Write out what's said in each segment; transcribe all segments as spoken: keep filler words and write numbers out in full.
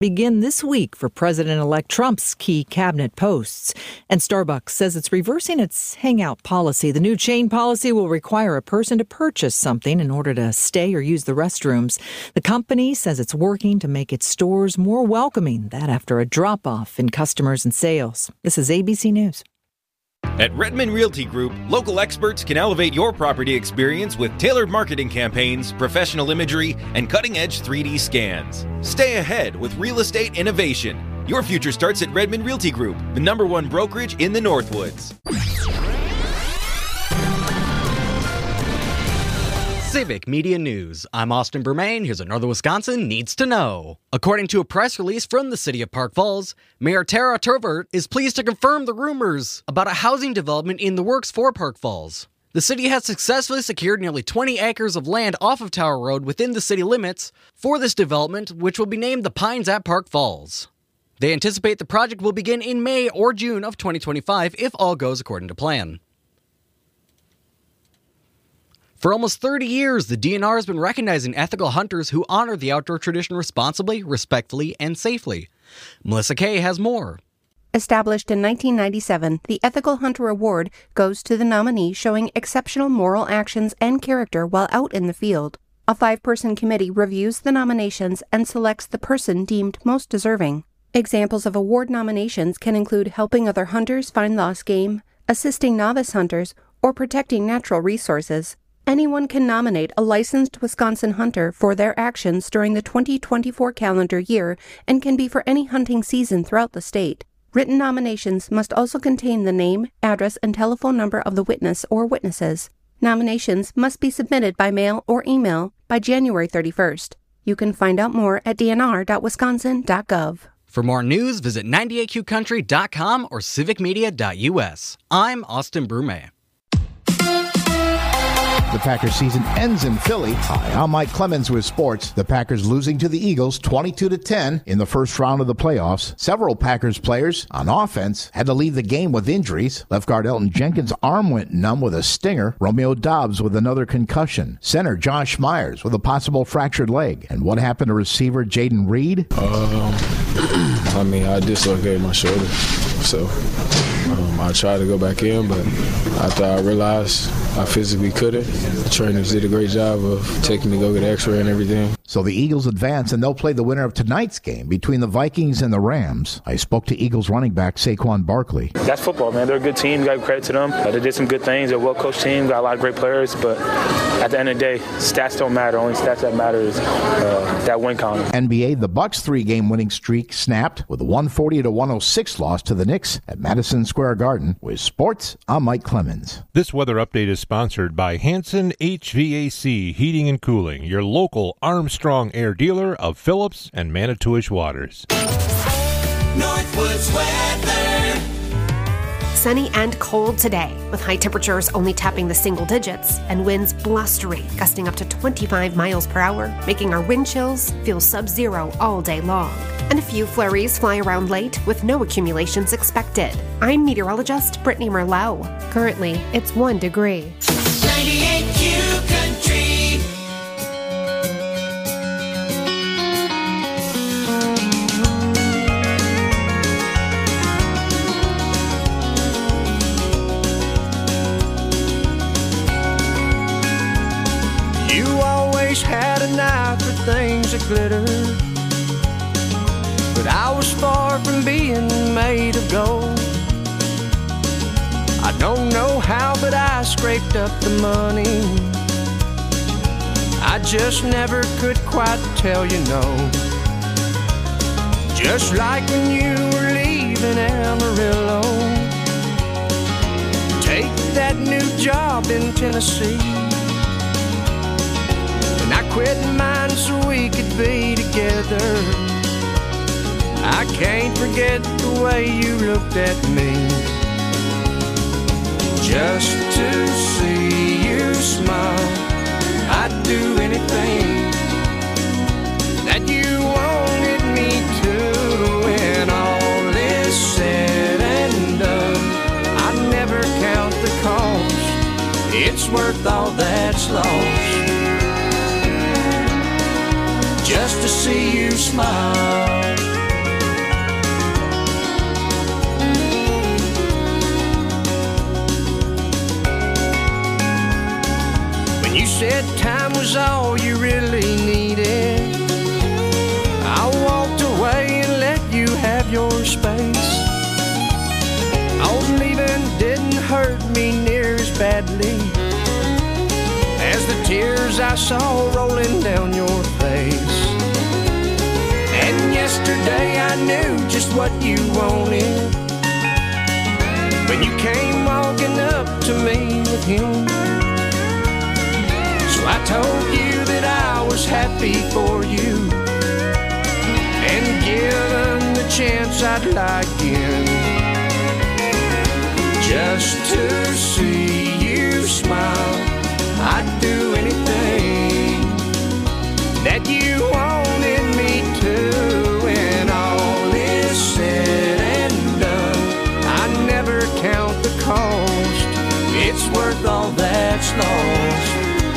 begin this week for President-elect Trump's key cabinet posts. And Starbucks says it's reversing its hangout policy. The new chain policy will require a person to purchase something in order to stay or use the restrooms. The company says it's working to make its stores more welcoming, that after a drop-off in customers and sales. This is A B C News. At Redmond Realty Group, local experts can elevate your property experience with tailored marketing campaigns, professional imagery, and cutting-edge three D scans. Stay ahead with real estate innovation. Your future starts at Redmond Realty Group, the number one brokerage in the Northwoods. Civic Media News. I'm Austin Bermain. Here's what Northern Wisconsin needs to know. According to a press release from the city of Park Falls, Mayor Tara Turvert is pleased to confirm the rumors about a housing development in the works for Park Falls. The city has successfully secured nearly twenty acres of land off of Tower Road within the city limits for this development, which will be named the Pines at Park Falls. They anticipate the project will begin in May or June of twenty twenty-five if all goes according to plan. For almost thirty years, the D N R has been recognizing ethical hunters who honor the outdoor tradition responsibly, respectfully, and safely. Melissa Kay has more. Established in nineteen ninety-seven, the Ethical Hunter Award goes to the nominee showing exceptional moral actions and character while out in the field. A five-person committee reviews the nominations and selects the person deemed most deserving. Examples of award nominations can include helping other hunters find lost game, assisting novice hunters, or protecting natural resources. Anyone can nominate a licensed Wisconsin hunter for their actions during the twenty twenty-four calendar year and can be for any hunting season throughout the state. Written nominations must also contain the name, address, and telephone number of the witness or witnesses. Nominations must be submitted by mail or email by January thirty-first. You can find out more at d n r dot wisconsin dot gov. For more news, visit ninety-eight q country dot com or civic media dot u s. I'm Austin Brume. The Packers season ends in Philly. Hi, I'm Mike Clemens with sports. The Packers losing to the Eagles twenty-two to ten in the first round of the playoffs. Several Packers players on offense had to leave the game with injuries. Left guard Elton Jenkins' arm went numb with a stinger. Romeo Dobbs with another concussion. Center Josh Myers with a possible fractured leg. And what happened to receiver Jaden Reed? Um, I mean, I dislocated my shoulder, so um, I tried to go back in, but after I realized I physically couldn't, the trainers did a great job of taking me to go get an x-ray and everything. So the Eagles advance, and they'll play the winner of tonight's game between the Vikings and the Rams. I spoke to Eagles running back Saquon Barkley. That's football, man. They're a good team. Got credit to them. Uh, they did some good things. They're a well-coached team. Got a lot of great players. But at the end of the day, stats don't matter. Only stats that matter is uh, that win column. N B A, the Bucks' three-game winning streak snapped with a one forty to one oh six loss to the Knicks at Madison Square Garden. With sports, I'm Mike Clemens. This weather update is sponsored by Hanson H V A C Heating and Cooling, your local Armstrong Air dealer of Phillips and Manitowish Waters. Northwoods weather. Sunny and cold today, with high temperatures only tapping the single digits and winds blustery, gusting up to twenty-five miles per hour, making our wind chills feel sub-zero all day long. And a few flurries fly around late with no accumulations expected. I'm meteorologist Brittany Merlot. Currently, it's one degree. ninety-eight Q Country. Had an eye for things that glitter, but I was far from being made of gold. I don't know how, but I scraped up the money. I just never could quite tell you no. Just like when you were leaving Amarillo, take that new job in Tennessee. I quit mine so we could be together. I can't forget the way you looked at me. Just to see you smile, I'd do anything that you wanted me to. When all is said and done, I'd never count the cost. It's worth all that's lost, just to see you smile. that time was all you really needed, I walked away and let you have your space. All leaving didn't hurt me near as badly as the tears I saw rolling down your face. And yesterday I knew just what you wanted when you came walking up to me with him. So I told you that I was happy for you, and given the chance I'd like in, just to see you smile, I'd do anything that you wanted me to. When all is said and done, I never count the cost. It's worth all that's lost,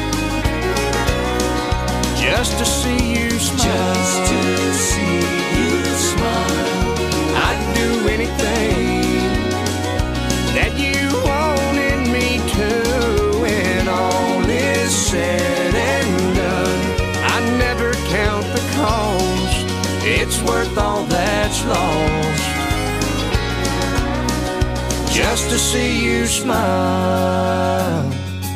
just to see you smile. Just to see you smile, I'd do anything that you wanted me to. When all is said and done, I never count the cost. It's worth all that's lost, just to see you smile.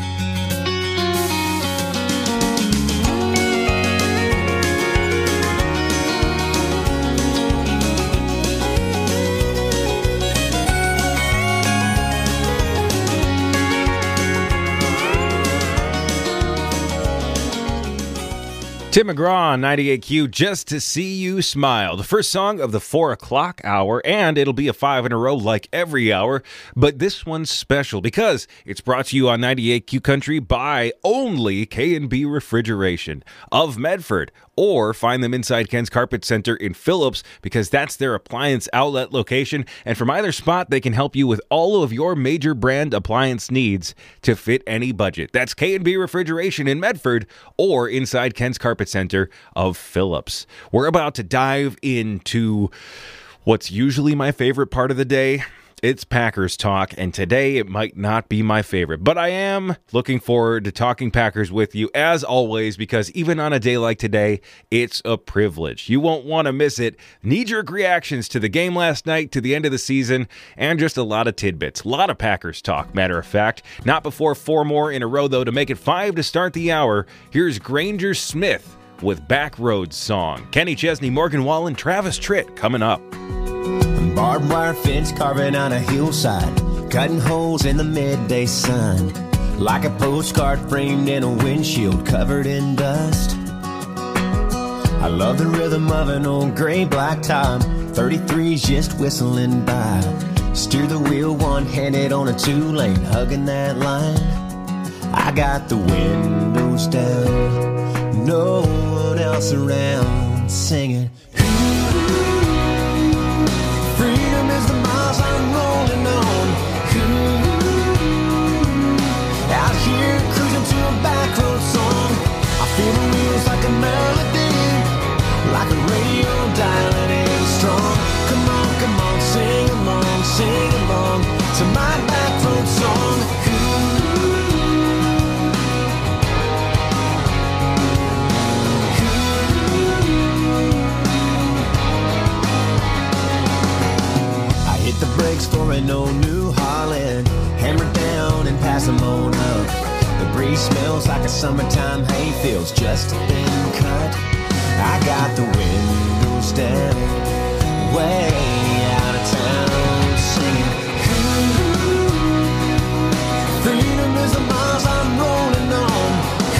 Tim McGraw on ninety-eight Q, Just to See You Smile. The first song of the four o'clock hour, and it'll be a five in a row like every hour, but this one's special because it's brought to you on ninety-eight Q Country by only K and B Refrigeration of Medford. Or find them inside Ken's Carpet Center in Phillips, because that's their appliance outlet location. And from either spot, they can help you with all of your major brand appliance needs to fit any budget. That's K and B Refrigeration in Medford or inside Ken's Carpet Center of Phillips. We're about to dive into what's usually my favorite part of the day. It's Packers talk, and today it might not be my favorite, but I am looking forward to talking Packers with you as always, because even on a day like today, it's a privilege. You won't want to miss it. Knee-jerk reactions to the game last night, to the end of the season, and just a lot of tidbits. A lot of Packers talk, matter of fact. Not before four more in a row, though, to make it five to start the hour. Here's Granger Smith with Backroads Song. Kenny Chesney, Morgan Wallen, Travis Tritt coming up. Barbed wire fence carving on a hillside, cutting holes in the midday sun, like a postcard framed in a windshield covered in dust. I love the rhythm of an old gray black top, thirty-threes just whistling by. Steer the wheel one-handed on a two-lane, hugging that line. I got the windows down, no one else around, singing. Freedom is the miles I'm rolling on. Ooh, out here cruising to a backroad song. I feel the wheels like a melody, like a radio dialing in strong. Come on, come on, sing along, sing along to my backroad song. Hit the brakes for an old New Holland, hammer down and pass them on up. The breeze smells like a summertime hayfield's just been cut. I got the windows down, way out of town, singing. Ooh, freedom is the miles I'm rolling on.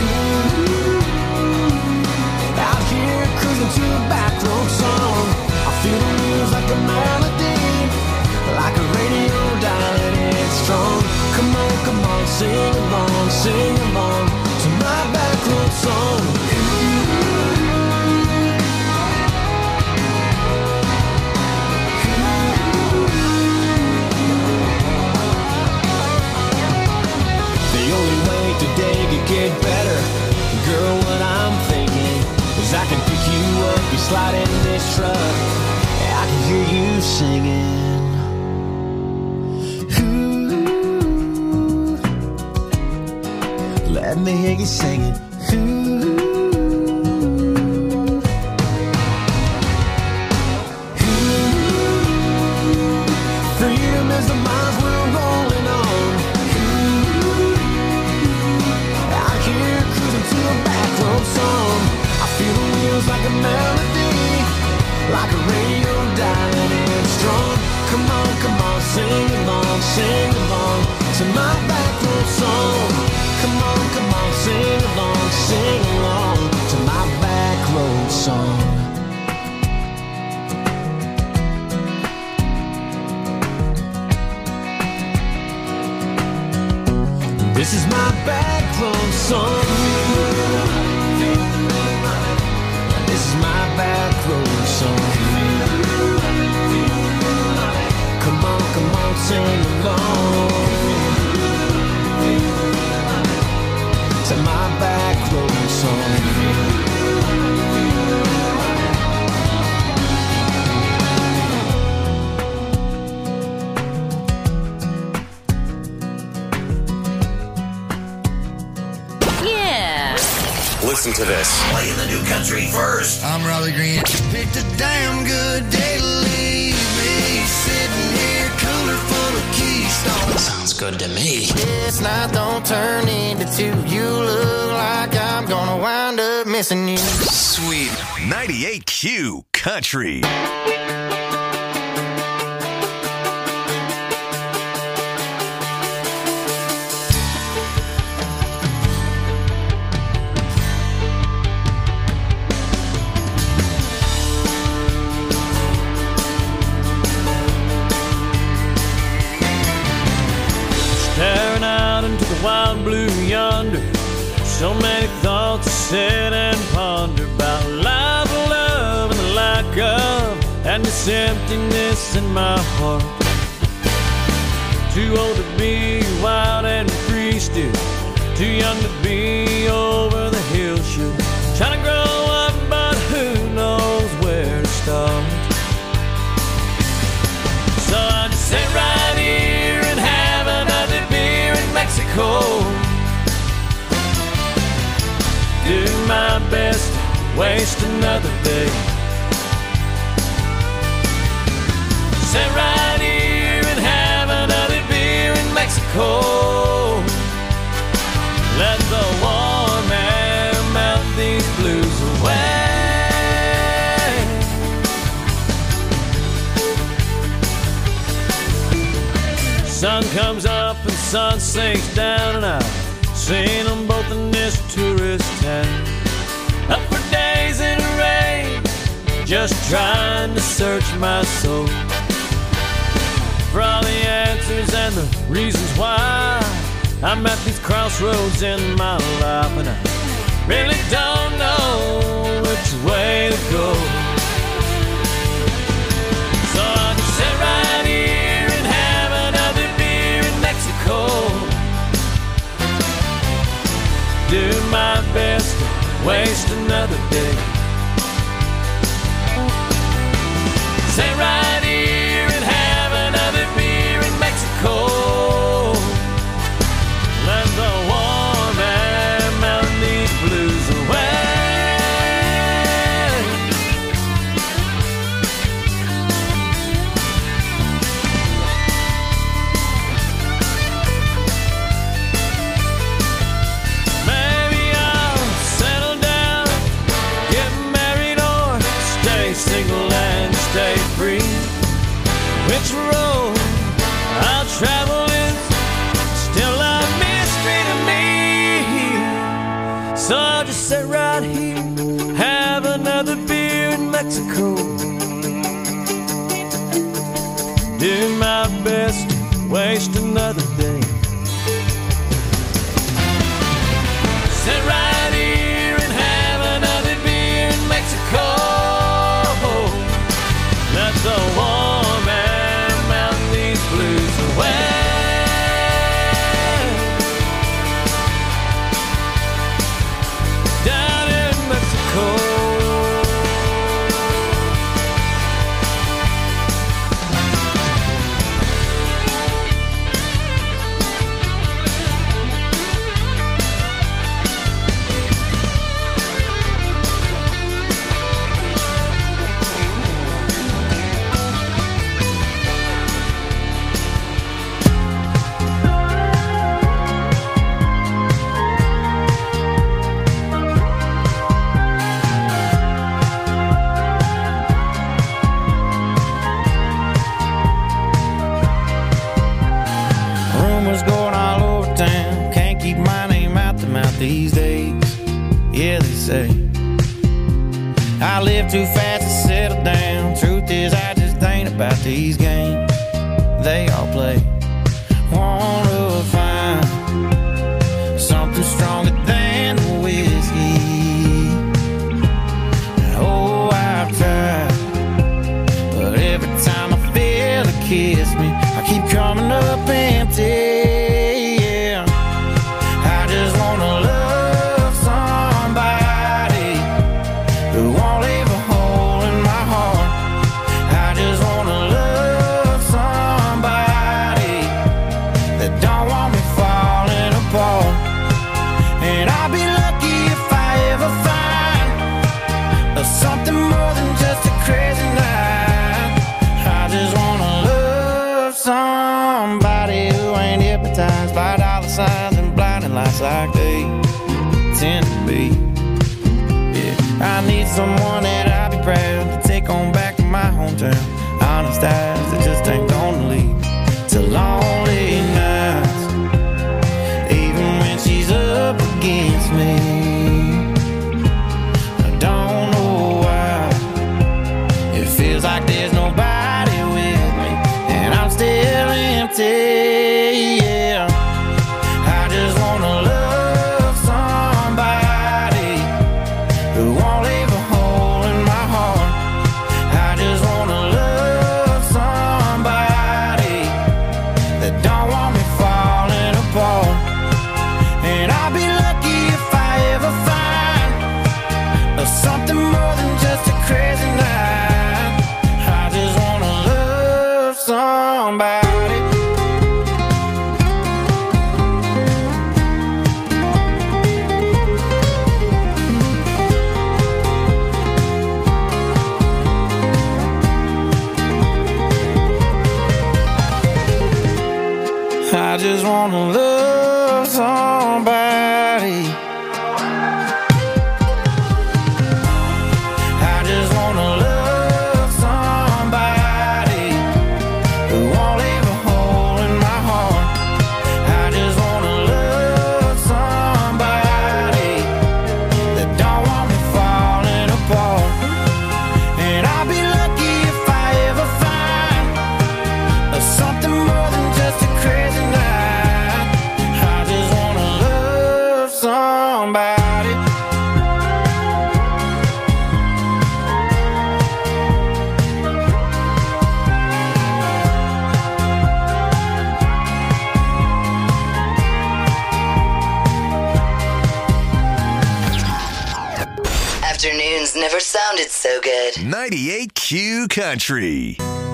Ooh, out here cruising to a backroad song. I feel the wheels like a melody, like a radio dialing in strong. Come on, come on, sing along, sing along to my backroad song. The only way today could get better, girl, what I'm thinking is I can pick you up, you slide in this truck, I can hear you singing. Let me baby singing. Ooh. Freedom is the miles we're rolling on. Ooh. Out here cruising to a back road song. I feel the wheels like a melody, like a radio dialing in strong. Come on, come on, sing along, sing along to my back road song. Come on, come on, sing along, sing along to my back road song. This is my back road song. This is my back road song. Come on, come on, sing along to my back road song. Listen to this. Playing the new country first. I'm Raleigh Green. Picked a damn good day to leave me sitting here, cooler full of Keystone. Sounds good to me. This night don't turn into two. You look like I'm gonna wind up missing you. Sweet. ninety-eight Q Country. Staring out into the wild blue yonder, so many thoughts to sit and ponder about life, love, and the lack of, and this emptiness in my heart. Too old to be wild and free still, too young to be over the hill shoot. Trying to grow up, but who knows where to start. So I just sit right here and have another beer in Mexico. Do my best to waste another day. Sit right here and have another beer in Mexico. Let the warm air melt these blues away. Sun comes up and sun sinks down, and I've seen them both in this tourist town. Up for days in the rain, just trying to search my soul for all the answers and the reasons why I'm at these crossroads in my life, and I really don't know which way to go. So I can sit right here and have another beer in Mexico. Do my best to waste another day. Sit right here and have another beer in Mexico. Let the warm air melt these blues away. Maybe I'll settle down, get married, or stay single and stay free. Which road I'll travel is still a mystery to me. So I'll just sit right here, have another beer in Mexico. Do my best to waste another day. Sit right here and have another beer in Mexico. Let the warm air melt these blues away. Down in Mexico. these days. Yeah, they say I live too fast to settle down. Truth is, I just ain't about these games they all play. Wanna find something stronger than the whiskey. Oh, I've tried, but every time I feel it kiss me, I keep coming up empty. Yeah, I just wanna love somebody who won't leave a hole in my heart. I just wanna love somebody that don't want me falling apart. And I'll be lucky if I ever find something more than just a crazy night. I just wanna love somebody who ain't hypnotized by dollar signs and blinding lights like they tend to be. Yeah, I need someone that I'll be proud to take on back to my hometown. Honest eyes that just ain't gonna lead to lonely nights, even when she's up against me. I don't know why it feels like there's nobody with me, and I'm still empty. Yeah, I just wanna love somebody who won't leave a hole in my heart. I just wanna love somebody that don't want me falling apart. And I'll be lucky if I ever find something more than just a crazy night. I just wanna love somebody. I just wanna love somebody. I just wanna love somebody who won't leave a hole in my heart. I just wanna love somebody that don't want me falling apart. And I'll be lucky if I ever find something more than just a crazy night. I just wanna love somebody. Afternoons never sounded so good. ninety-eight Q Country.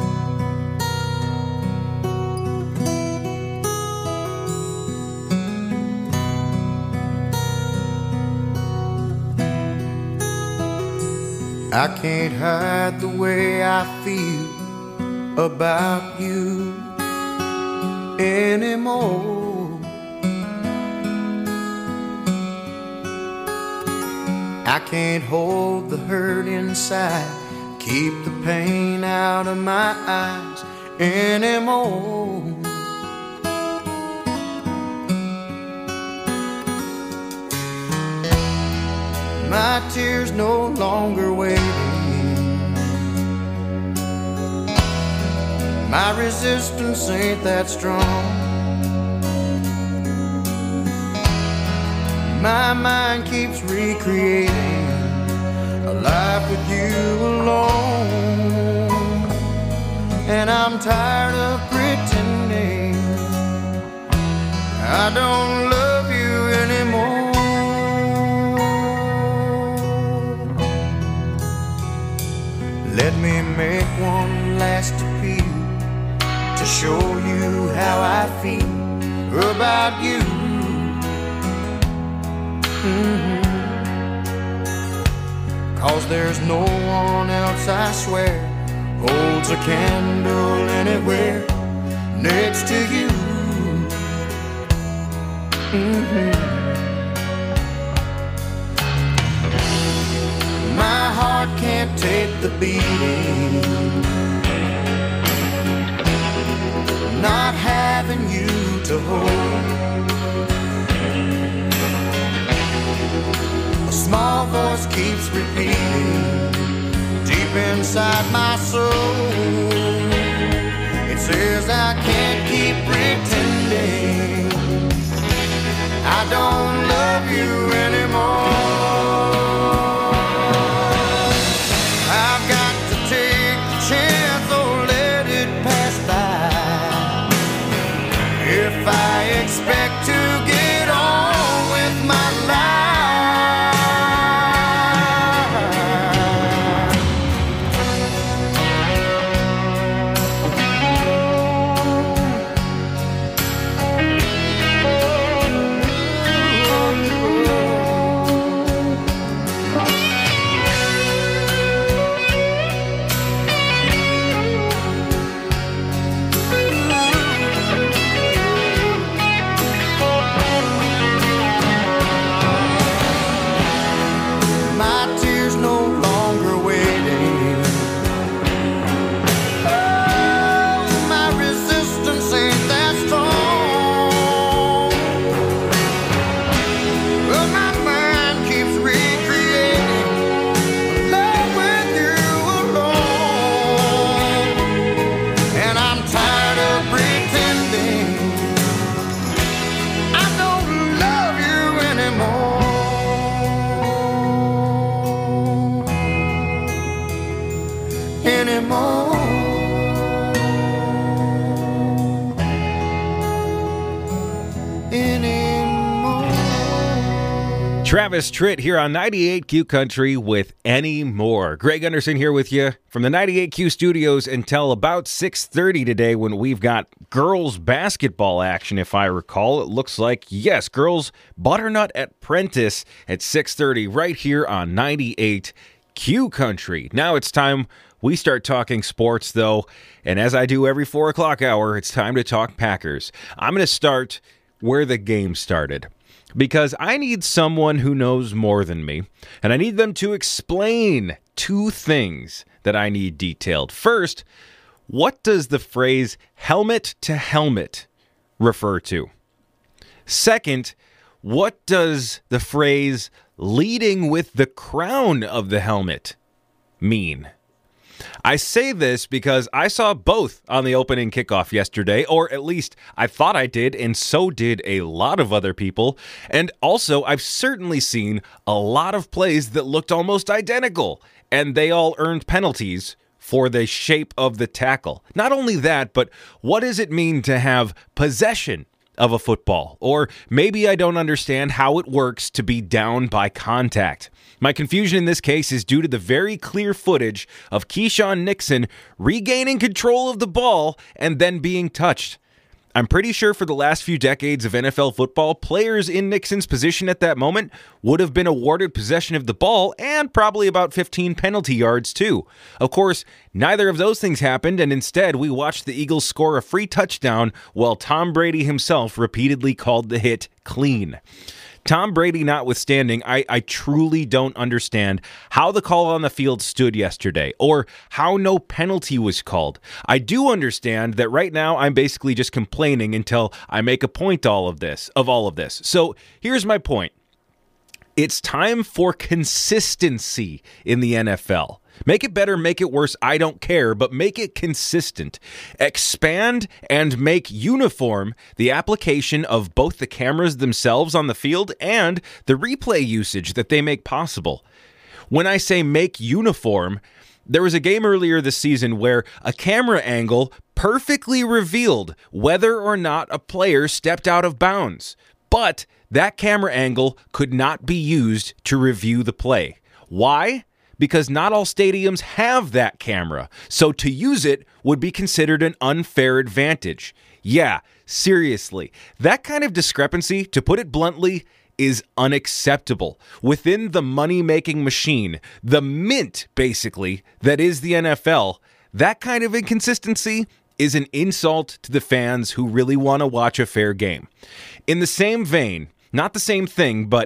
I can't hide the way I feel about you anymore. I can't hold the hurt inside, keep the pain out of my eyes anymore. My tears no longer waiting. My resistance ain't that strong. My mind keeps recreating a life with you alone. And I'm tired of pretending I don't love you anymore. Let me make one last appeal to show you how I feel about you. Mm-hmm. 'Cause there's no one else, I swear, holds a candle anywhere next to you. Mm-hmm. My heart can't take the beating, not having you to hold. inside my soul. It says I can't keep pretending I don't love you anymore. I've got to take the chance or let it pass by. If I expect to get on with my life, Travis Tritt here on ninety-eight Q Country with Any More. Greg Anderson here with you from the ninety-eight Q studios until about six thirty today when we've got girls basketball action, if I recall. It looks like, yes, girls Butternut at Prentice at six thirty right here on ninety-eight Q Country. Now it's time we start talking sports, though, and as I do every four o'clock hour, it's time to talk Packers. I'm going to start where the game started, because I need someone who knows more than me, and I need them to explain two things that I need detailed. First, what does the phrase helmet to helmet refer to? Second, what does the phrase leading with the crown of the helmet mean? I say this because I saw both on the opening kickoff yesterday, or at least I thought I did, and so did a lot of other people. And also, I've certainly seen a lot of plays that looked almost identical, and they all earned penalties for the shape of the tackle. Not only that, but what does it mean to have possession of a football? Or maybe I don't understand how it works to be down by contact. My confusion in this case is due to the very clear footage of Keyshawn Nixon regaining control of the ball and then being touched. I'm pretty sure for the last few decades of N F L football, players in Nixon's position at that moment would have been awarded possession of the ball and probably about fifteen penalty yards too. Of course, neither of those things happened, and instead we watched the Eagles score a free touchdown while Tom Brady himself repeatedly called the hit clean. Tom Brady notwithstanding, I, I truly don't understand how the call on the field stood yesterday or how no penalty was called. I do understand that right now I'm basically just complaining until I make a point all of this, of all of this. So here's my point. It's time for consistency in the N F L. Make it better, make it worse, I don't care, but make it consistent. Expand and make uniform the application of both the cameras themselves on the field and the replay usage that they make possible. When I say make uniform, there was a game earlier this season where a camera angle perfectly revealed whether or not a player stepped out of bounds, but that camera angle could not be used to review the play. Why? Because not all stadiums have that camera, so to use it would be considered an unfair advantage. Yeah, seriously, that kind of discrepancy, to put it bluntly, is unacceptable. Within the money-making machine, the mint, basically, that is the N F L, that kind of inconsistency is an insult to the fans who really want to watch a fair game. In the same vein, not the same thing, but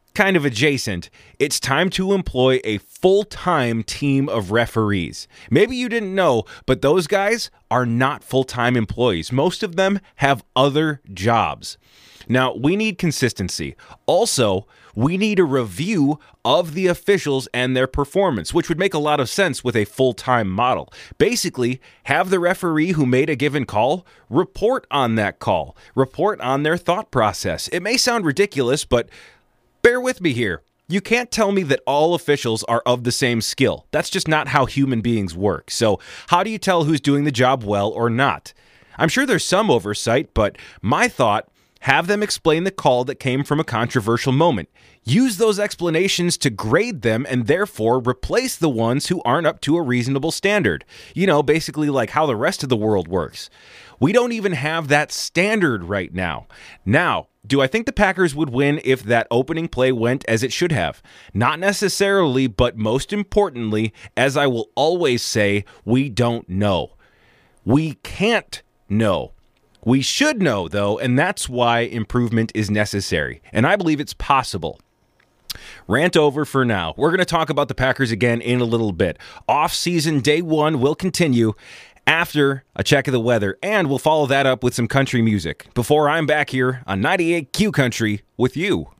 kind of adjacent, it's time to employ a full-time team of referees. Maybe you didn't know, but those guys are not full-time employees. Most of them have other jobs. Now, we need consistency. Also, we need a review of the officials and their performance, which would make a lot of sense with a full-time model. Basically, have the referee who made a given call report on that call, report on their thought process. It may sound ridiculous, but bear with me here. You can't tell me that all officials are of the same skill. That's just not how human beings work. So how do you tell who's doing the job well or not? I'm sure there's some oversight, but my thought, have them explain the call that came from a controversial moment. Use those explanations to grade them and therefore replace the ones who aren't up to a reasonable standard. You know, basically like how the rest of the world works. We don't even have that standard right now. Now, do I think the Packers would win if that opening play went as it should have? Not necessarily, but most importantly, as I will always say, we don't know. We can't know. We should know, though, and that's why improvement is necessary. And I believe it's possible. Rant over for now. We're going to talk about the Packers again in a little bit. Off-season day one will continue after a check of the weather, and we'll follow that up with some country music before I'm back here on ninety-eight Q Country with you.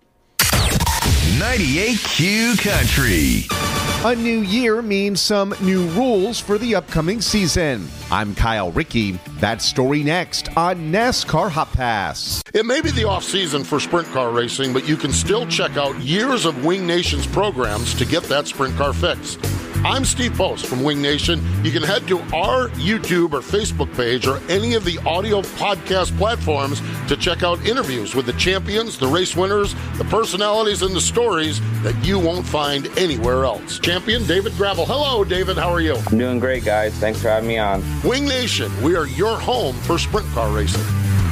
ninety-eight Q Country. A new year means some new rules for the upcoming season. I'm Kyle Rickey. That story next on NASCAR Hot Pass. It may be the off-season for sprint car racing, but you can still check out years of Wing Nation's programs to get that sprint car fix. I'm Steve Post from Wing Nation. You can head to our YouTube or Facebook page or any of the audio podcast platforms to check out interviews with the champions, the race winners, the personalities, and the stories that you won't find anywhere else. Champion David Gravel. Hello, David. How are you? I'm doing great, guys. Thanks for having me on. Wing Nation, we are your home for sprint car racing.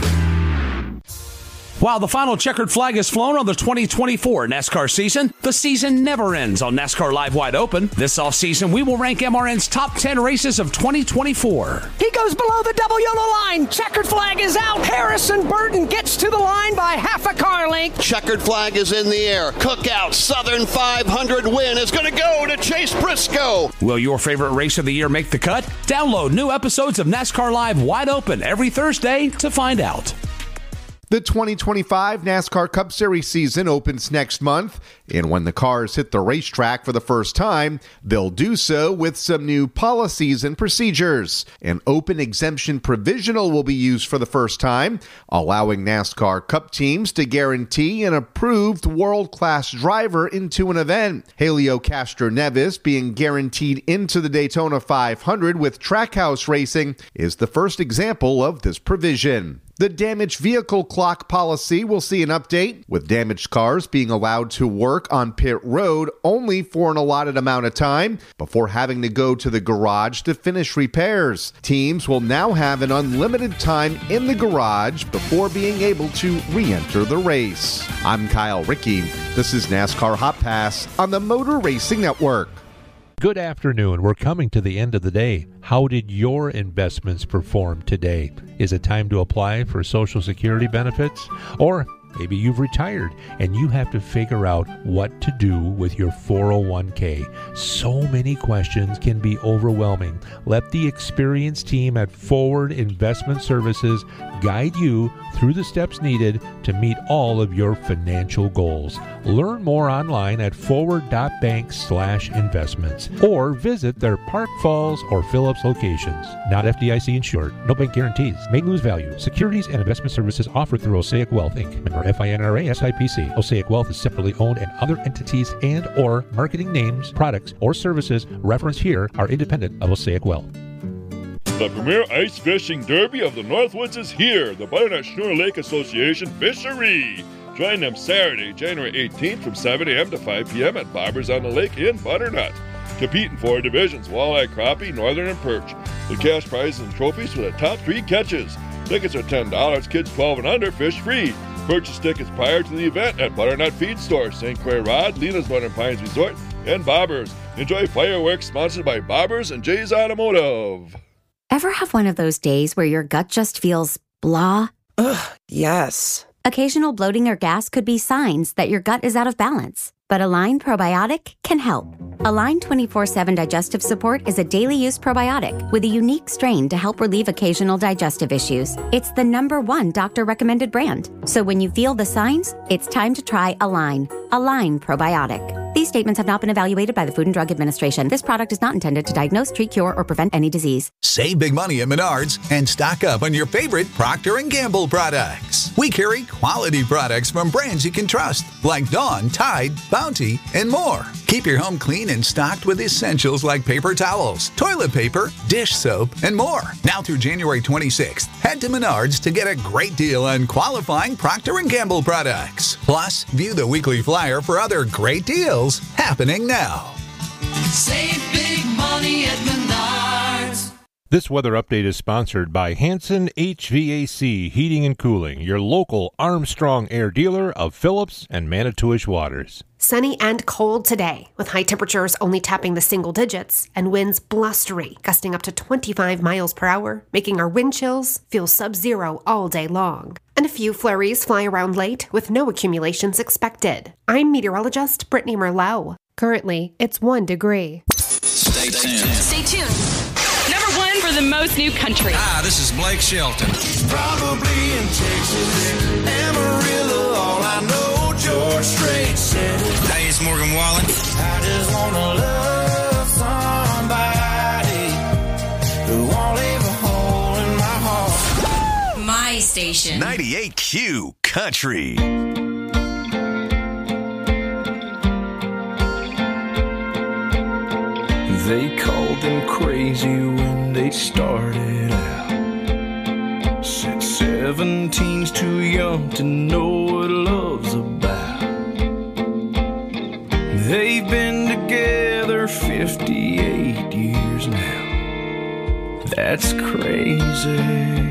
While the final checkered flag is flown on the twenty twenty-four NASCAR season, the season never ends on NASCAR Live Wide Open. This offseason, we will rank M R N's top ten races of twenty twenty-four. He goes below the double yellow line. Checkered flag is out. Harrison Burton gets to the line by half a car length. Checkered flag is in the air. Cookout Southern five hundred win is going to go to Chase Briscoe. Will your favorite race of the year make the cut? Download new episodes of NASCAR Live Wide Open every Thursday to find out. The twenty twenty-five NASCAR Cup Series season opens next month, and when the cars hit the racetrack for the first time, they'll do so with some new policies and procedures. An open exemption provisional will be used for the first time, allowing NASCAR Cup teams to guarantee an approved world-class driver into an event. Helio Castroneves being guaranteed into the Daytona five hundred with Trackhouse Racing is the first example of this provision. The damaged vehicle clock policy will see an update, with damaged cars being allowed to work on pit road only for an allotted amount of time before having to go to the garage to finish repairs. Teams will now have an unlimited time in the garage before being able to re-enter the race. I'm Kyle Rickey. This is NASCAR Hot Pass on the Motor Racing Network. Good afternoon. We're coming to the end of the day. How did your investments perform today? Is it time to apply for Social Security benefits? Or maybe you've retired and you have to figure out what to do with your four oh one k. So many questions can be overwhelming. Let the experienced team at Forward Investment Services guide you through the steps needed to meet all of your financial goals. Learn more online at forward.bank slash investments or visit their Park Falls or Phillips locations. Not F D I C insured. No bank guarantees. May lose value. Securities and investment services offered through Osaic Wealth, Incorporated. Member F I N R A S I P C. Osaic Wealth is separately owned, and other entities and or marketing names, products, or services referenced here are independent of Osaic Wealth. The premier ice fishing derby of the Northwoods is here, the Butternut Schnoor Lake Association Fishery. Join them Saturday, January eighteenth from seven a.m. to five p.m. at Bobber's on the Lake in Butternut. Compete in four divisions, walleye, crappie, northern, and perch. The cash prizes and trophies for the top three catches. Tickets are ten dollars, kids twelve and under, fish free. Purchase tickets prior to the event at Butternut Feed Store, Saint Croix Rod, Lena's Northern Pines Resort, and Bobber's. Enjoy fireworks sponsored by Bobber's and Jay's Automotive. Ever have one of those days where your gut just feels blah? Ugh, yes. Occasional bloating or gas could be signs that your gut is out of balance, but Align Probiotic can help. Align twenty-four seven Digestive Support is a daily use probiotic with a unique strain to help relieve occasional digestive issues. It's the number one doctor-recommended brand. So when you feel the signs, it's time to try Align. Align Probiotic. These statements have not been evaluated by the Food and Drug Administration. This product is not intended to diagnose, treat, cure, or prevent any disease. Save big money at Menards and stock up on your favorite Procter and Gamble products. We carry quality products from brands you can trust, like Dawn, Tide, Bounty, and more. Keep your home clean and stocked with essentials like paper towels, toilet paper, dish soap, and more. Now through January twenty-sixth, head to Menards to get a great deal on qualifying Procter and Gamble products. Plus, view the weekly flyer for other great deals happening now. Save big money at Menards. This weather update is sponsored by Hanson H V A C Heating and Cooling, your local Armstrong Air dealer of Phillips and Manitowish waters. Sunny and cold today, with high temperatures only tapping the single digits and winds blustery, gusting up to twenty-five miles per hour, making our wind chills feel sub-zero all day long. And a few flurries fly around late, with no accumulations expected. I'm meteorologist Brittany Merlot. Currently, it's one degree. Stay tuned. Stay tuned. Number one for the most new country. Hi, this is Blake Shelton. Probably in Texas, Amarillo, all I know, George Strait said. Hey, it's Morgan Wallen. I just wanna love somebody who won't leave a hole in my heart. My station. ninety-eight Q Country. They called them crazy when they started out. Said seventeen's too young to know what love's about. They've been together fifty-eight years now. That's crazy.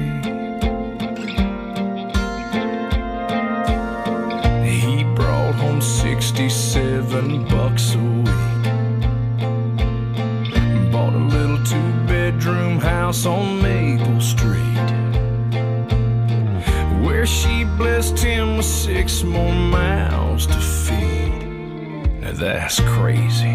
He brought home sixty-seven bucks a week. Bought a little two-bedroom house on Maple Street, where she blessed him with six more mouths to feed. Now that's crazy.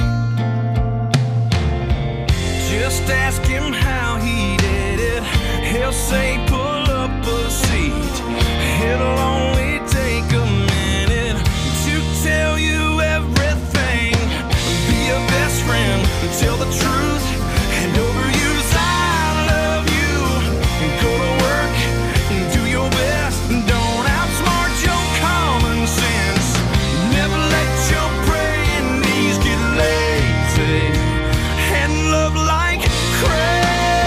Just ask him how he did it. He'll say pull up a seat. It'll only take a minute to tell you everything. Be a best friend, tell the truth, and overuse I love you. Go to work, do your best, don't outsmart your common sense. Never let your praying knees get lazy, and love like crazy.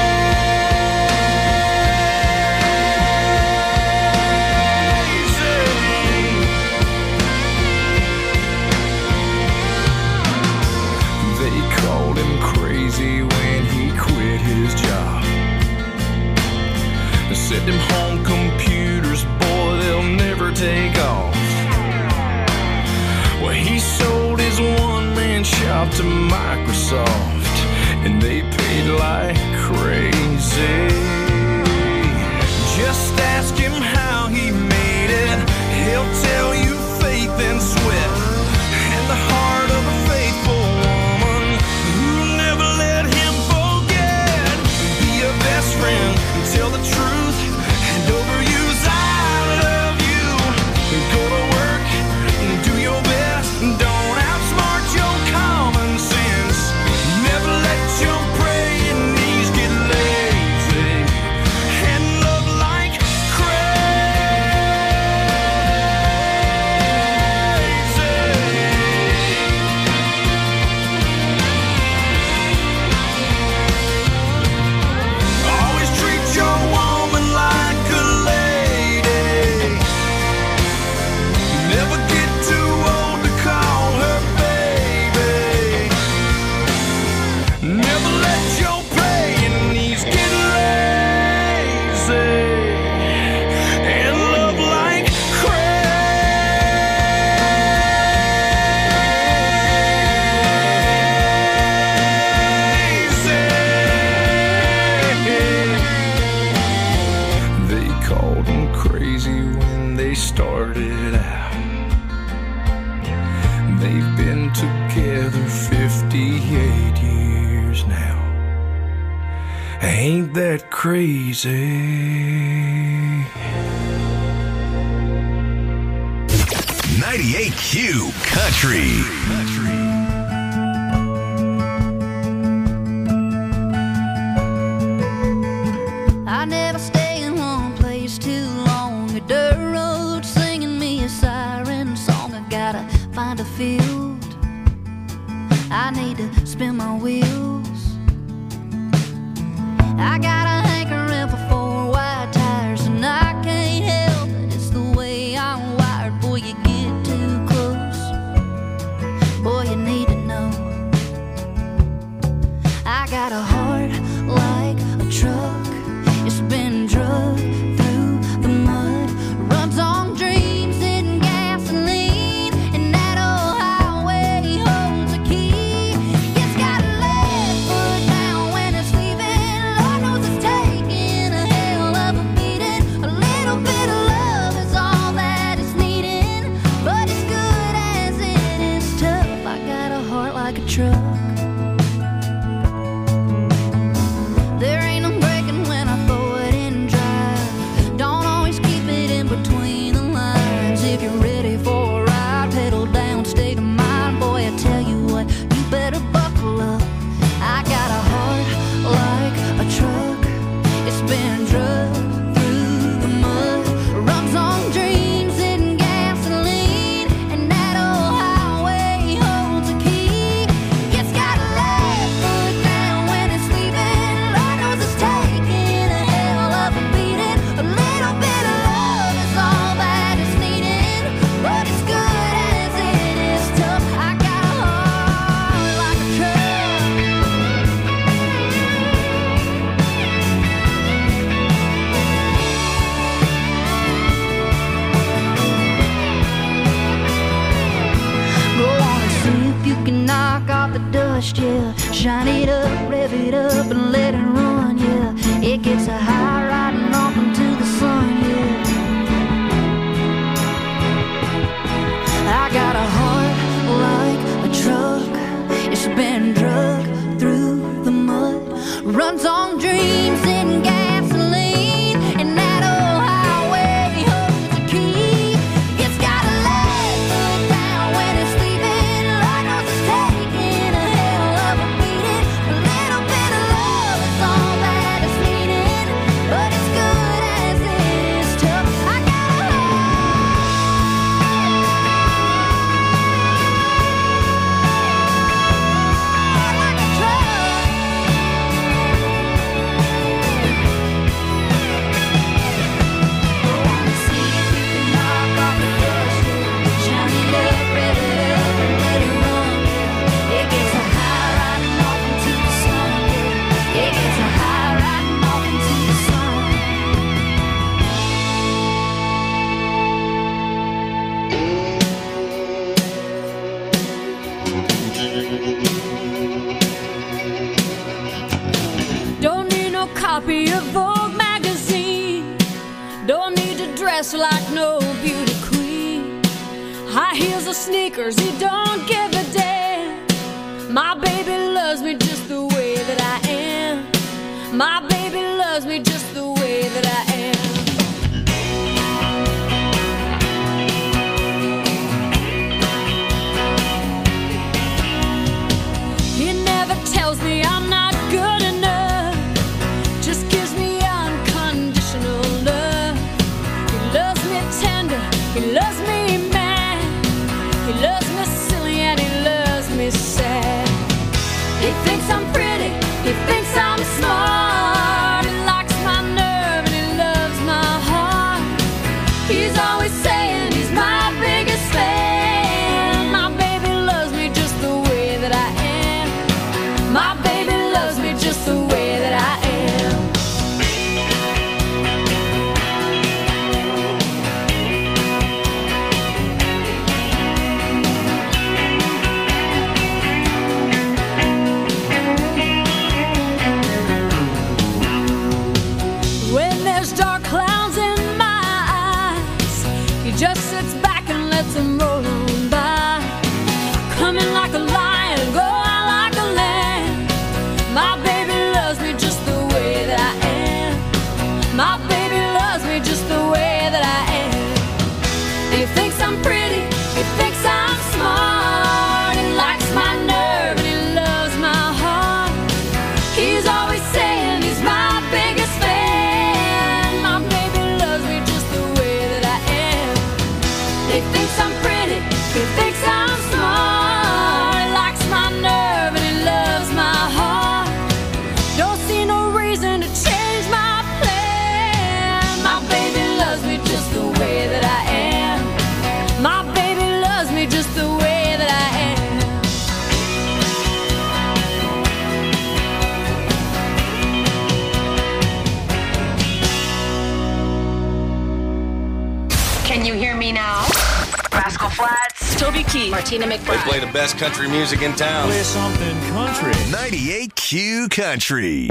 They called him crazy when he quit his job. They said them home computers, boy, they'll never take off. Well, he sold his one-man shop to Microsoft, and they paid like crazy. Just ask him how he made it. He'll tell you faith and sweat, and the heart of a faithful woman who never let him forget. Be a best friend, tell the truth, and overuse I love you. Go to work, do your best, don't outsmart your common sense. Never let your praying knees get lazy, ain't that crazy. ninety-eight Q Country. I never stay in one place too long. A dirt road singing me a siren song. I gotta find a field. I need to spin my wheels. I got a hankering for four wide tires, and I can't help it. It's the way I'm wired. Boy, you get too close. Boy, you need to know. I got a heart like a truck. It's been drugged through the mud. Runs on dreams and gasoline, and that old highway holds a key. It's got a left foot down when it's leaving. Lord knows it's taking a hell of a beating. A little bit of love is all that it's needing, but as good as it is tough. I got a heart like a truck. There ain't no breaking when I throw it in drive. Don't always keep it in between the lines. If you're ready for a ride, pedal down, state of mind. Boy, I tell you what, you better buckle up. I got a heart like a truck. It's been drugged through the mud. Runs on dreams and gasoline, and that old highway holds a key. It's got a left foot down when it's leaving. Lord knows it's taking a hell of a beating. A little bit of love is all that it's needing, but as good as it is tough. I got a heart like a truck. Go on and see if you can knock off the dust, yeah. Shine it up, rev it up, and let it run, yeah. It gets a high riding off into the sun, yeah. I got a heart like a truck. It's been drugged through the mud. Runs on dreams and gasoline, and that old highway holds a key. It's got a left foot down when it's leaving. Lord knows it's taking a hell of a beating. A little bit of love is all that it's needing, but as good as it is tough. I got a heart like a truck. Go on and see if you can knock off the dust, yeah. Shine it up, rev it up, and let it run, yeah. It gets a high riding off into the sun, yeah. It gets a high riding off into the sun. Don't need no copy of Vogue magazine. Don't need to dress like no beauty queen. High heels or sneakers, he don't give a damn. My baby loves me just the way that I am. My baby loves me just the way that I am. He never tells me I'm not good enough. Just gives me unconditional love. He loves me tender, he loves me mad. He loves me silly and he loves me sad. He thinks I'm pretty, he thinks I'm smart. He likes my nerve and he loves my heart. He's always saying he's my biggest fan. My baby loves me just the way that I am. My baby loves me just the way that I am. When there's dark clouds in my eyes, he just sits back and lets them roll on by. Coming like a lion, going like a lamb. My baby loves me just the way that I me now. Rascal Flatts, Toby Keith, Martina They McBride. play the best country music in town. Play something country. ninety-eight Q Country.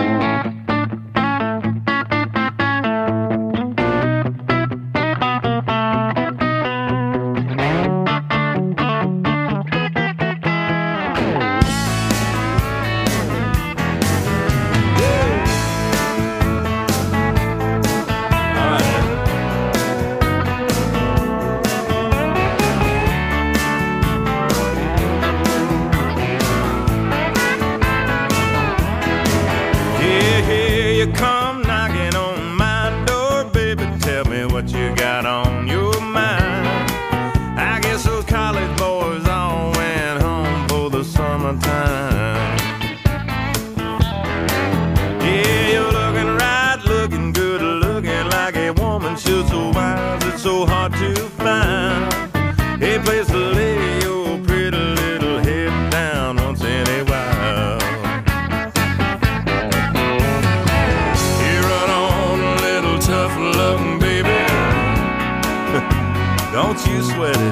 Yeah, here you come knocking on my door, baby. Tell me what you got on your mind. I guess those college boys all went home for the summertime. Yeah, you're looking right, looking good, looking like a woman should. So wise, it's so hard to find a place to lay your pretty little head down once in a while. You run on a little tough love, baby. Don't you sweat it.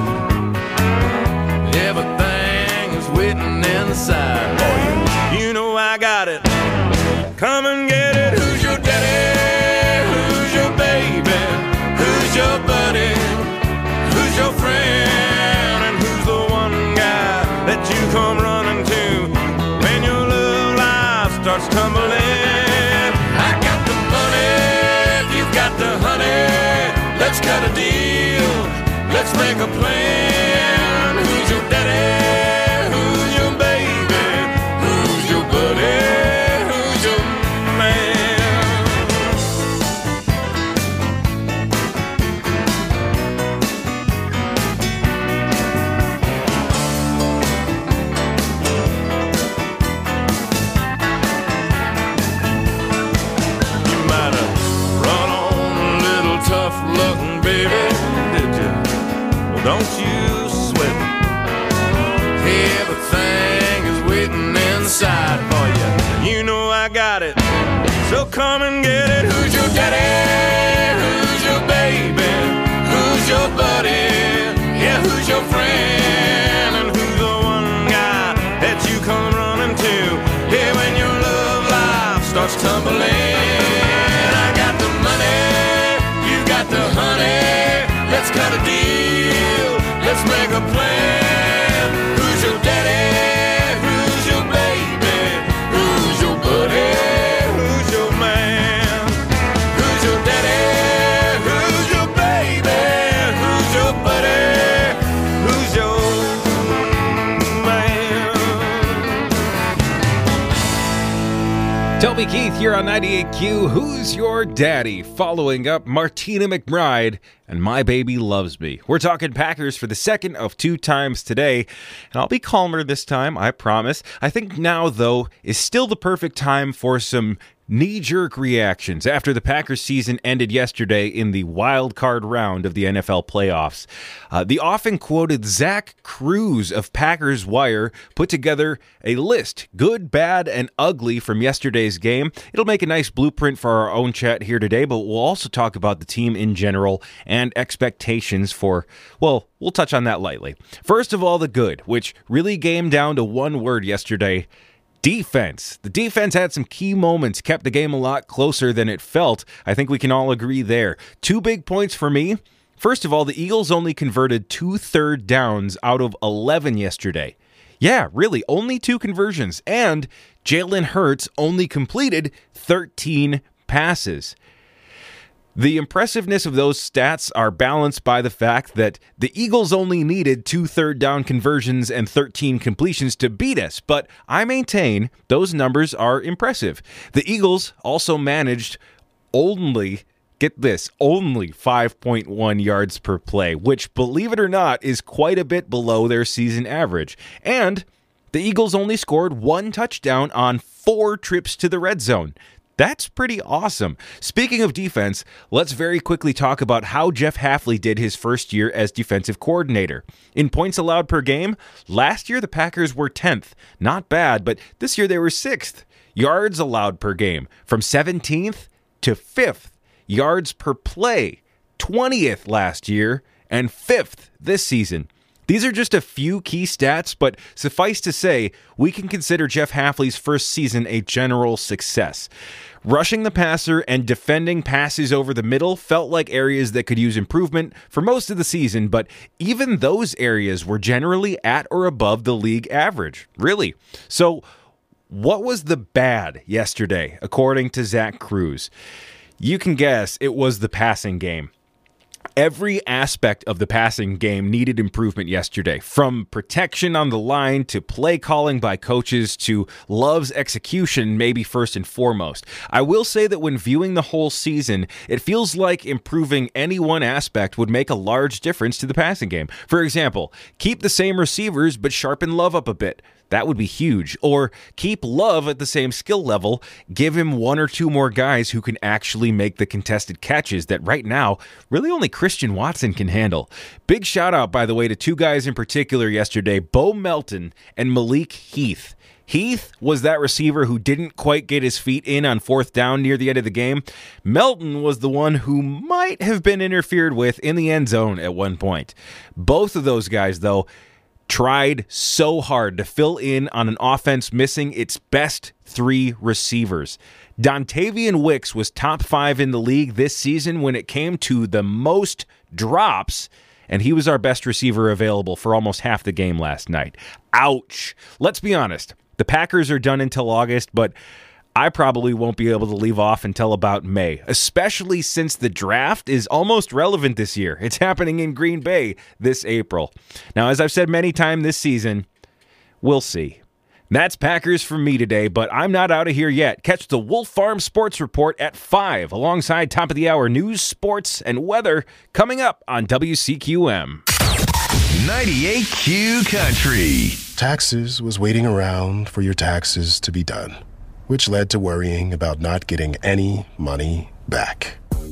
Everything is waiting inside for you. You know I got it. Come and get it. Who's your daddy? Who's your baby? Who's your buddy? Who's your friend? And who's the one guy that you come running to when your love life starts tumbling? I got the money, you've got the honey. Let's cut a deal, let's make a plan. Who's your daddy? Who's your baby? Who's your buddy? Who's your man? You might have run on a little tough looking, baby, did you? Well, don't you sweat it. Everything is waiting inside for you. You know I got it. So come and get it. Who's your daddy? Who's your baby? Who's your buddy? Yeah, who's your friend? And who's the one guy that you come running to? Yeah, when your love life starts tumbling. I got the money, you got the honey. Let's cut a deal, let's make a plan. Who's your daddy? Who's your baby? Who's your buddy? Who's your man? Who's your daddy? Who's your baby? Who's your buddy? Who's your man? Toby Keith here on ninety-eight Q. Who's your daddy? Following up Martina McBride and My Baby Loves Me. We're talking Packers for the second of two times today, and I'll be calmer this time, I promise. I think now, though, is still the perfect time for some knee-jerk reactions after the Packers season ended yesterday in the wild card round of the N F L playoffs. Uh, the often quoted Zach Cruz of Packers Wire put together a list, good, bad, and ugly, from yesterday's game. It'll make a nice blueprint for our own chat here today, but we'll also talk about the team in general and expectations for, well, we'll touch on that lightly. First of all, the good, which really came down to one word yesterday: defense. The defense had some key moments, kept the game a lot closer than it felt. I think we can all agree there. Two big points for me. First of all, the Eagles only converted two third downs out of eleven yesterday. Yeah, really, only two conversions. And Jalen Hurts only completed thirteen passes. The impressiveness of those stats are balanced by the fact that the Eagles only needed two third down conversions and thirteen completions to beat us, but I maintain those numbers are impressive. The Eagles also managed only, get this, only five point one yards per play, which, believe it or not, is quite a bit below their season average. And the Eagles only scored one touchdown on four trips to the red zone. That's pretty awesome. Speaking of defense, let's very quickly talk about how Jeff Hafley did his first year as defensive coordinator. In points allowed per game, last year the Packers were tenth. Not bad, but this year they were sixth. Yards allowed per game, from seventeenth to fifth. Yards per play, twentieth last year, and fifth this season. These are just a few key stats, but suffice to say, we can consider Jeff Hafley's first season a general success. Rushing the passer and defending passes over the middle felt like areas that could use improvement for most of the season, but even those areas were generally at or above the league average. Really. So, what was the bad yesterday, according to Zach Cruz? You can guess it was the passing game. Every aspect of the passing game needed improvement yesterday, from protection on the line to play calling by coaches to Love's execution, maybe first and foremost. I will say that when viewing the whole season, it feels like improving any one aspect would make a large difference to the passing game. For example, keep the same receivers but sharpen Love up a bit. That would be huge. Or keep Love at the same skill level, give him one or two more guys who can actually make the contested catches that right now really only Christian Watson can handle. Big shout out, by the way, to two guys in particular yesterday, Bo Melton and Malik Heath. Heath was that receiver who didn't quite get his feet in on fourth down near the end of the game. Melton was the one who might have been interfered with in the end zone at one point. Both of those guys, though, tried so hard to fill in on an offense missing its best three receivers. Dontavian Wicks was top five in the league this season when it came to the most drops, and he was our best receiver available for almost half the game last night. Ouch. Let's be honest. The Packers are done until August, but I probably won't be able to leave off until about May, especially since the draft is almost relevant this year. It's happening in Green Bay this April. Now, as I've said many times this season, we'll see. That's Packers for me today, but I'm not out of here yet. Catch the Wolf Farm Sports Report at five, alongside top of the hour news, sports, and weather coming up on W C Q M. ninety-eight Q Country. Taxes was waiting around for your taxes to be done, which led to worrying about not getting any money back.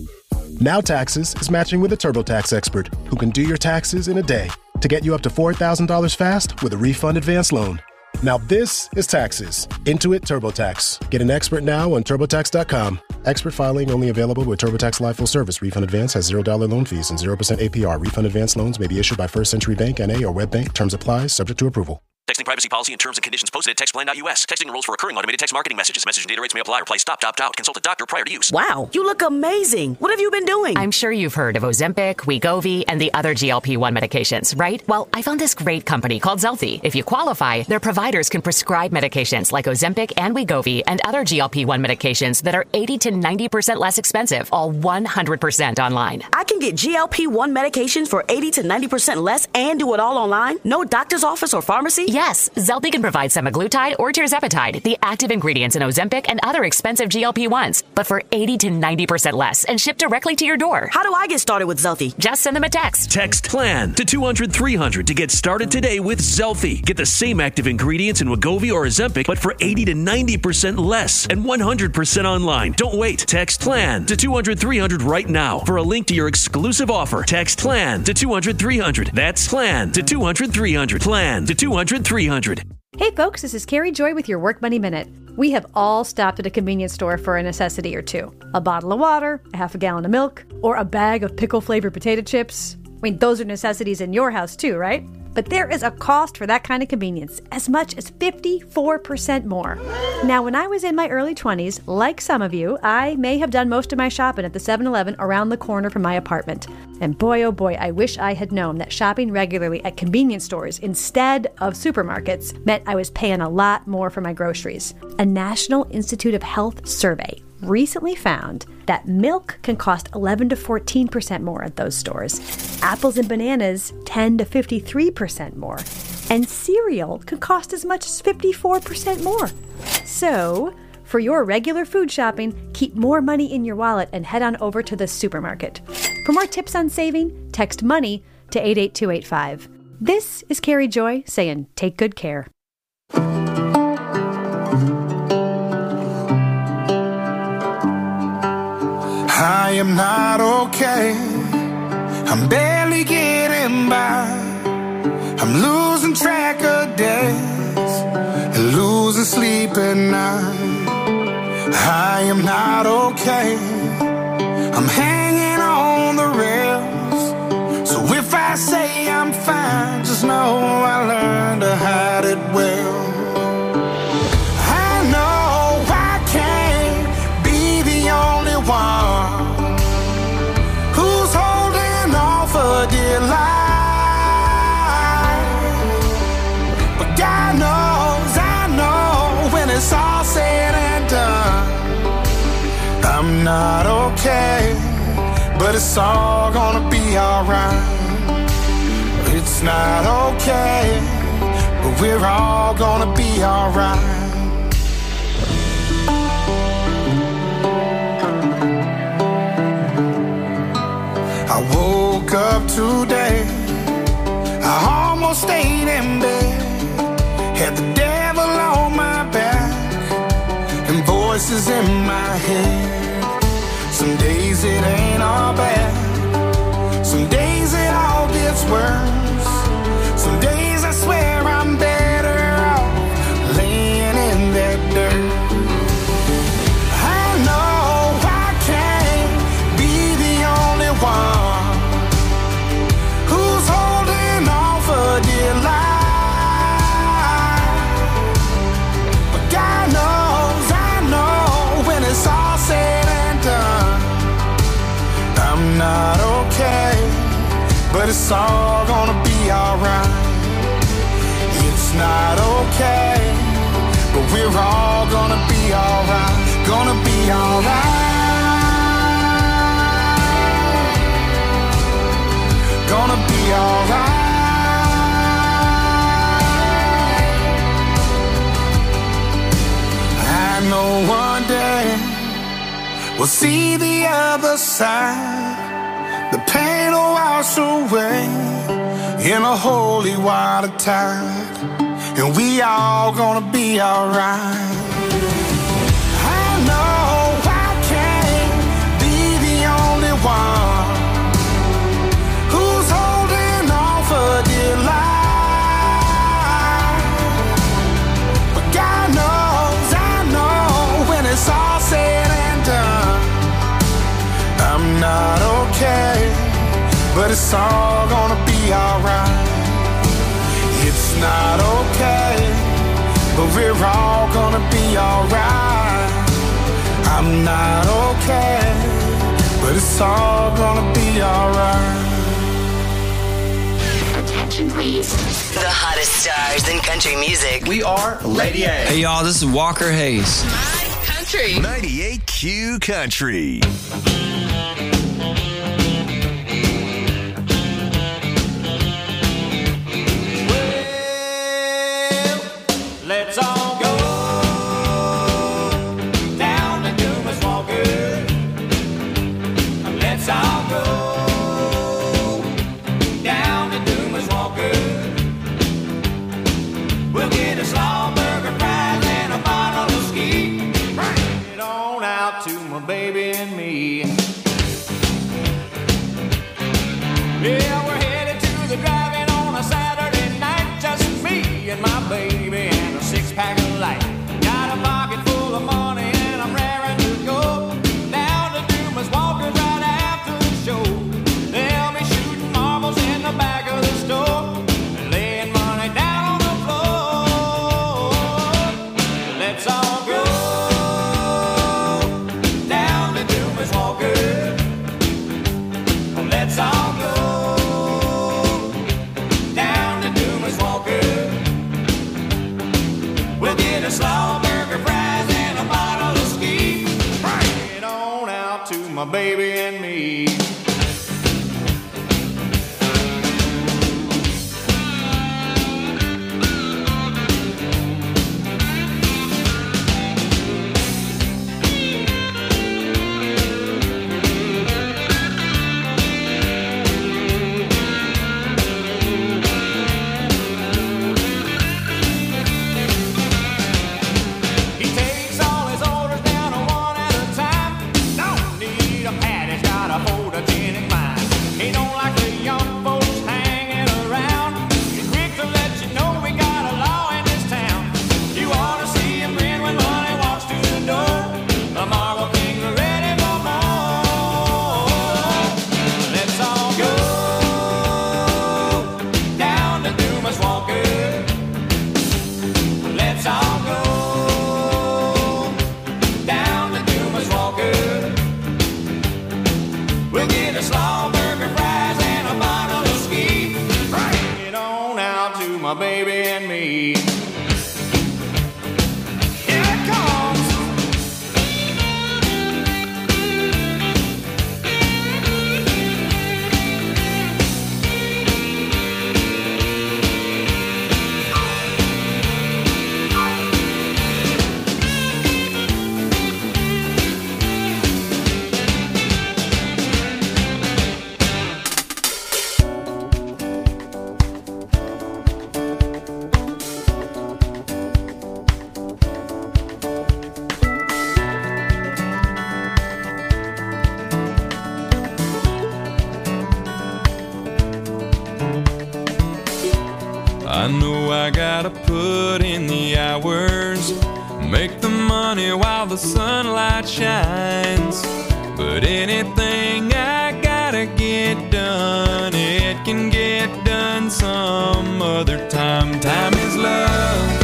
Now Taxes is matching with a TurboTax expert who can do your taxes in a day to get you up to four thousand dollars fast with a refund advance loan. Now this is Taxes. Intuit TurboTax. Get an expert now on TurboTax dot com. Expert filing only available with TurboTax Live Full Service. Refund Advance has zero dollars loan fees and zero percent A P R. Refund Advance loans may be issued by First Century Bank, N A or WebBank. Terms apply. Subject to approval. Texting privacy policy and terms and conditions posted at text plan dot U S. Texting enrolls for recurring automated text marketing messages. Message and data rates may apply. Reply stop, opt out. Consult a doctor prior to use. Wow, you look amazing. What have you been doing? I'm sure you've heard of Ozempic, Wegovy, and the other G L P one medications, right? Well, I found this great company called Zelfie. If you qualify, their providers can prescribe medications like Ozempic and Wegovy and other G L P one medications that are eighty to ninety percent less expensive, all one hundred percent online. I can get G L P one medications for eighty to ninety percent less and do it all online? No doctor's office or pharmacy? Yes, Zelfie can provide semaglutide or tirzepatide, the active ingredients in Ozempic and other expensive G L P ones, but for eighty to ninety percent less and shipped directly to your door. How do I get started with Zelfie? Just send them a text. Text PLAN to two hundred three hundred to get started today with Zelfie. Get the same active ingredients in Wegovy or Ozempic, but for eighty to ninety percent less and one hundred percent online. Don't wait. Text PLAN to two hundred three hundred right now for a link to your exclusive offer. Text PLAN to two hundred three hundred. That's PLAN to two hundred three hundred. PLAN to two hundred three hundred. Hey folks, this is Carrie Joy with your Work Money Minute. We have all stopped at a convenience store for a necessity or two. A bottle of water, a half a gallon of milk, or a bag of pickle-flavored potato chips. I mean, those are necessities in your house too, right? But there is a cost for that kind of convenience, as much as fifty-four percent more. Now, when I was in my early twenties, like some of you, I may have done most of my shopping at the seven eleven around the corner from my apartment. And boy, oh boy, I wish I had known that shopping regularly at convenience stores instead of supermarkets meant I was paying a lot more for my groceries. A National Institute of Health survey recently found that milk can cost eleven to fourteen percent more at those stores. Apples and bananas, ten to fifty-three percent more. And cereal can cost as much as fifty-four percent more. So, for your regular food shopping, keep more money in your wallet and head on over to the supermarket. For more tips on saving, text MONEY to eight eight two eight five. This is Carrie Joy saying take good care. I am not okay. I'm barely getting by. I'm losing track of days and losing sleep at night. I am not okay. I'm hanging on the rails. So if say I'm fine, just know I learned to hide it well. I know I can't be the only one who's holding on for dear life. But God knows, I know when it's all said and done, I'm not okay, but it's all gonna be alright. It's not okay, but we're all gonna be alright. I woke up today, I almost stayed in bed, had the devil on my back and voices in my head. Some days it ain't all bad, some days it all gets worse. Some days I swear I'm better off laying in that dirt. I know I can't be the only one who's holding on for dear life. But God knows, I know when it's all said and done, I'm not okay, but it's all gonna be alright. It's not okay, but we're all gonna be alright. Gonna be alright. Gonna be alright. I know one day we'll see the other side. The pain will wash away in a holy water tide, and we all gonna be alright. I know I can't be the only one who's holding on for dear life. But God knows, I know when it's all said and done, I'm not okay, but it's all gonna be alright. It's not okay, but we're all gonna be alright. I'm not okay, but it's all gonna be alright. Attention please. The hottest stars in country music. We are Lady A. Hey y'all, this is Walker Hayes. My country. ninety-eight Q Country. Let's all go down to Dumas Walker. Let's all go down to Dumas Walker. We'll get a slaw burger, fries, and a bottle of ski. Bring it on out to my baby and me. Yeah, we're headed to the drive-in on a Saturday night, just me and my baby. Pack of light. Got a pocket full of money and I'm raring to go down to Dumas Walker right after the show. They'll be shooting marbles in the back of the store and laying money down on the floor. Let's all go down to Dumas Walker. Let's all go down to Dumas Walker. We'll get a slaw burger, fries, and a bottle of ski. Bring it on out to my baby and me. Got a hold of ten slaw, burger, fries, and a bottle of ski. Bring it on out to my baby and me. Here it comes. I know I gotta put in the hours, make the money while the sunlight shines. But anything I gotta get done, it can get done some other time. Time is love,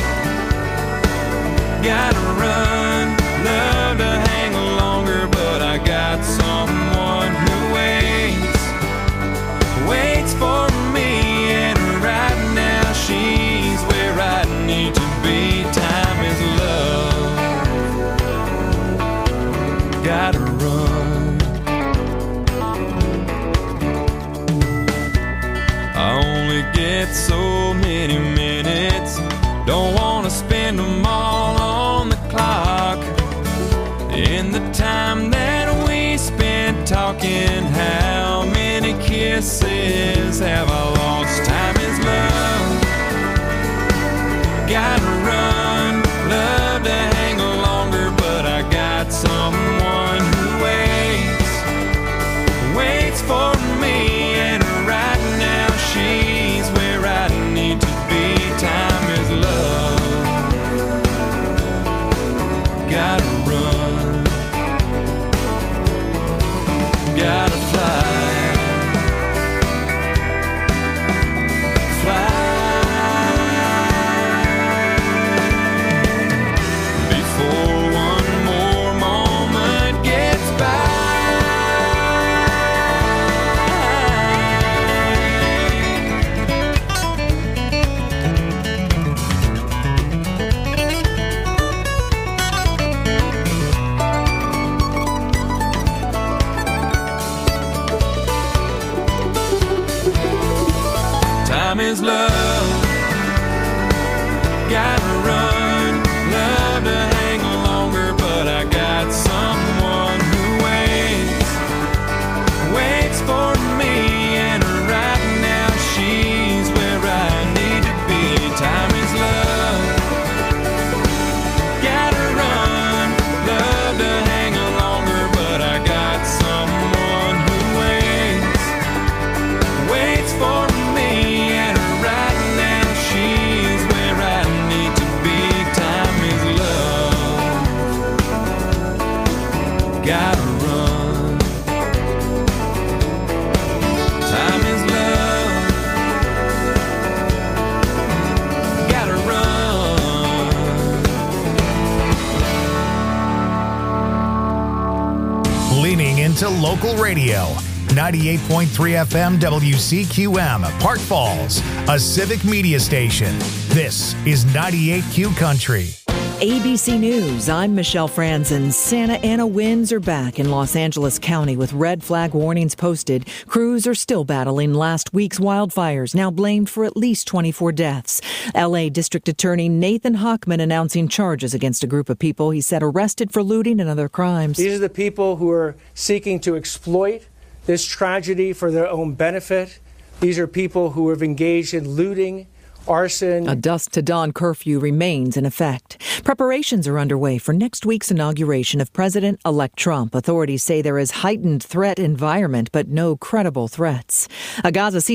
gotta run, love to hang longer, but I got someone who waits, waits for me, and right now she's where I need to be. Time is love, gotta run. I only get so many minutes, don't wanna spend them all on the clock. In the time that we spent talking, how many kisses have I lost? Time is love, gotta run, love to hang longer, but I got someone who waits, waits for me, and right now she's where I need to be. Time is love, gotta run, gotta fly. Time is love, gotta run, love to hang longer, but I got someone who waits, waits for me, and right now she's where I need to be. Time is love, gotta run, love to hang longer, but I got someone who waits, waits for me. Gotta run. Time is love. Gotta run. Leaning into local radio. ninety-eight point three F M W C Q M, Park Falls, a civic media station. This is ninety-eight Q Country. A B C News, I'm Michelle Franzen. Santa Ana winds are back in Los Angeles County with red flag warnings posted. Crews are still battling last week's wildfires, now blamed for at least twenty-four deaths. L A District Attorney Nathan Hochman announcing charges against a group of people he said arrested for looting and other crimes. These are the people who are seeking to exploit this tragedy for their own benefit. These are people who have engaged in looting, arson. A dusk to dawn curfew remains in effect. Preparations are underway for next week's inauguration of President-elect Trump. Authorities say there is heightened threat environment, but no credible threats. A Gaza